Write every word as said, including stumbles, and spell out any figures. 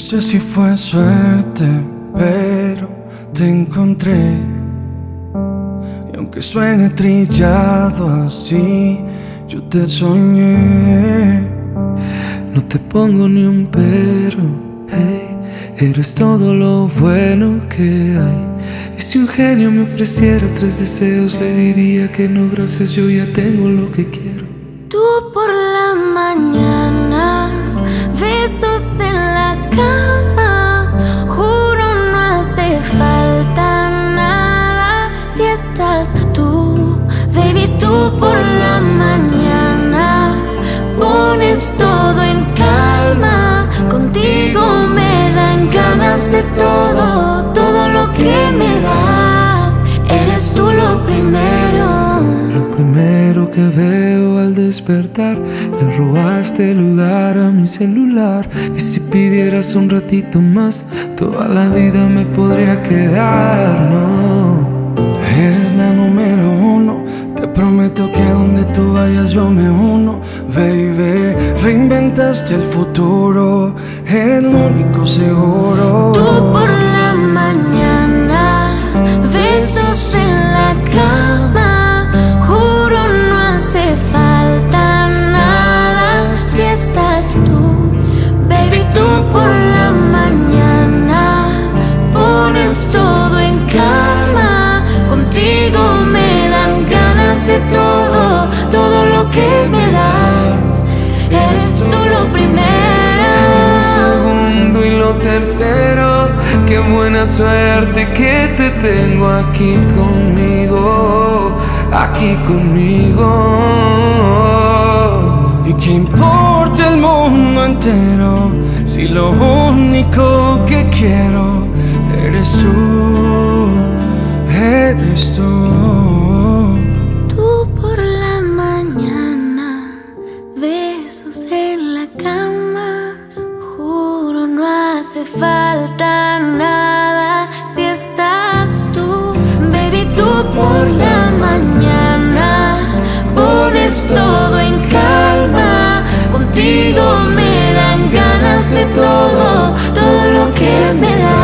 sé si fue suerte, pero te encontré. Y aunque suene trillado así, yo te soñé. No te pongo ni un pero, hey, eres todo lo bueno que hay. Y si un genio me ofreciera tres deseos, le diría que no, gracias, yo ya tengo lo que quiero. Tú por la mañana, besos en la cama, juro no hace falta nada si estás tú, baby. Tú por la mañana pones todo en calma, contigo me dan ganas de todo, todo lo que me das, eres tú lo primero. Lo primero que veo al despertar, le robaste el lugar a mi celular. Y si pidieras un ratito más, toda la vida me podría quedar, no. Eres la número uno, te prometo que a donde tú vayas yo me uno. Baby, reinventaste el futuro, eres lo único seguro. Tú por la mañana, besos en la cama, juro no hace falta nada si estás tú, baby. Tú por la mañana pones todo en calma, contigo me dan ganas de todo, todo lo que me das, eres tú lo primero. Un segundo y lo tercero, qué buena suerte que te tengo aquí conmigo, aquí conmigo. ¿Y qué importa el mundo entero si lo único que quiero eres tú, eres tú? Tú por la mañana, besos en la cama, juro no hace falta nada si estás tú, baby. Tú por la mañana pones todo en calma, contigo me dan ganas de todo, todo lo que me das.